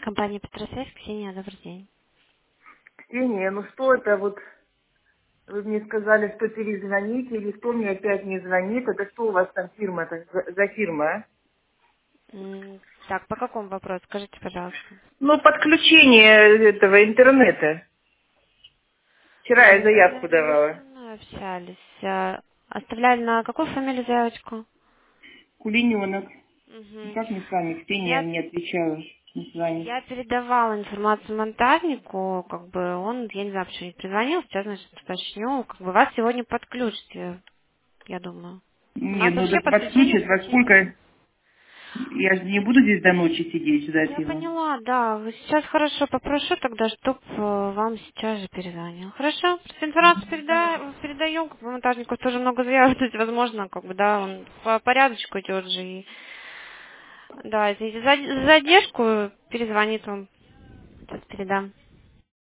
Компания «Петросвязь», Ксения, добрый день. Ксения, ну что это вот, вы мне сказали, что перезвоните, или кто мне опять не звонит, это что у вас там фирма, это за фирма, а? Так, по какому вопросу? Скажите, пожалуйста. Ну, подключение этого интернета. Вчера я Мы с заявку вами давала. давно общались. Оставляли на какую фамилию заявочку? Кулиненок. Мгм. Как мы с вами? Ксения Я, мне отвечала, не с вами. я передавала информацию монтажнику, как бы он, я не знаю, почему не перезвонил, сейчас, значит, уточню, как бы вас сегодня подключат, я думаю. У Нет, нас ну вообще так подключение подключат, во включили. сколько? Я же не буду здесь до ночи сидеть, ждать Я его. поняла, да. Вы сейчас хорошо попрошу тогда, чтоб вам сейчас же перезвонил. Хорошо? Просто информацию передаем, как бы монтажников тоже много заявок, то есть, возможно, как бы, да, он по порядочку идет же. И, да, извините за задержку, перезвонит вам. Сейчас передам.